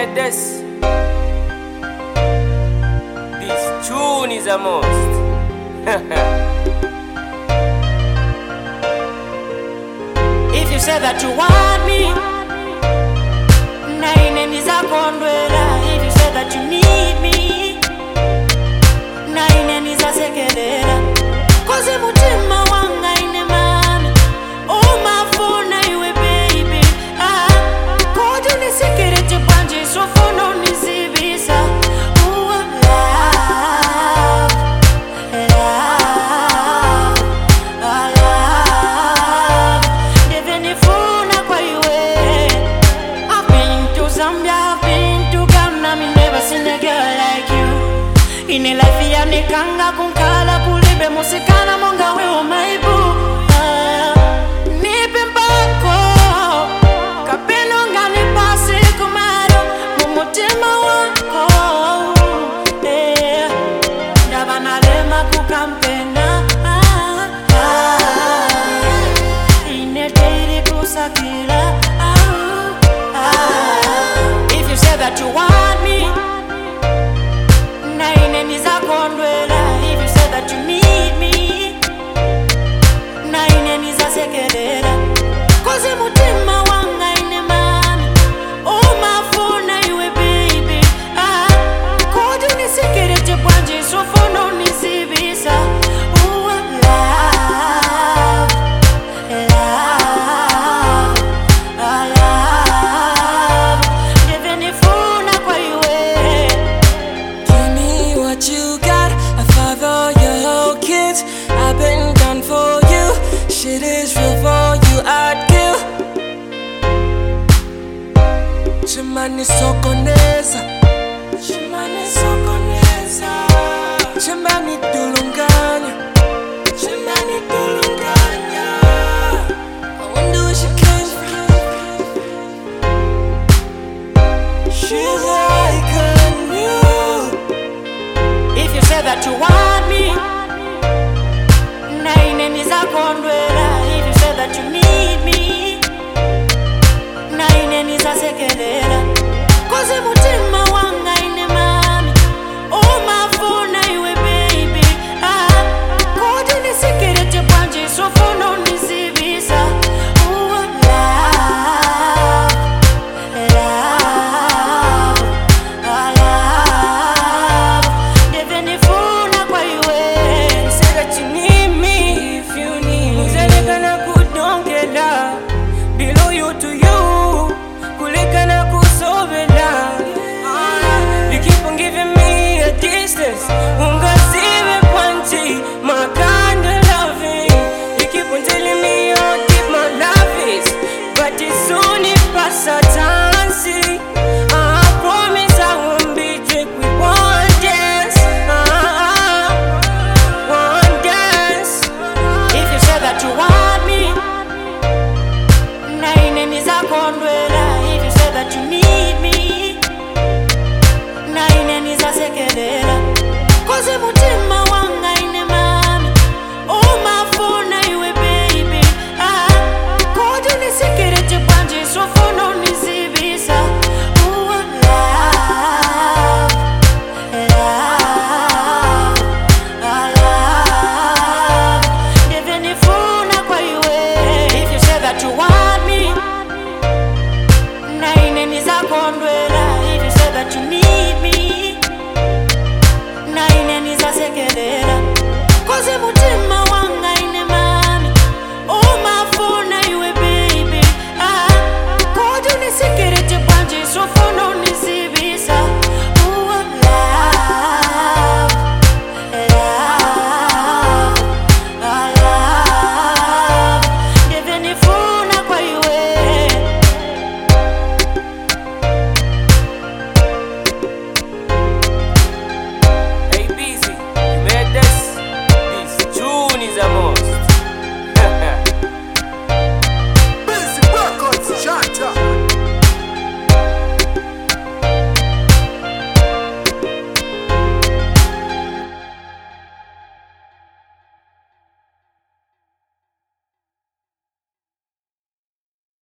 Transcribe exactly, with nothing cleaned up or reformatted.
this. This tune is a must. If you say that you want me, naine nizakondwela. If you say that you need me, naine nizasekelela. Koze mutima wanga ine mami, umafuna iwe baby. Ah, kodi nisikirete bwanje sofono nizibisa. Ooh, love, love, ah, love. Devenifuna kwa iwe. I've been to Zambia, I've been to Ghana, me never seen a girl like you. Ine life ya nikanga kunkala kulibe musikana monga wewe maibu. Ah, nipe mpako kapeno ngani pasi kumaro mumutima wako. Eh, ndaba nalema kukampena. Ah, ah, ine daily kusakila. Ah, ah, if you say that you want me, naine nizakondwela. If you say that you need me, naine nizasekelela. Koze mutima wanga ine mami, umafuna iwe baby. Ah, kodi nisikirete bwanje sofono nizibisa. Ooh, love, love, ah, love. Devenifuna kwa iwe. Give me what you got. I father your whole kids. I've been done for you. Shit is real for you. I'd kill. Chimani soko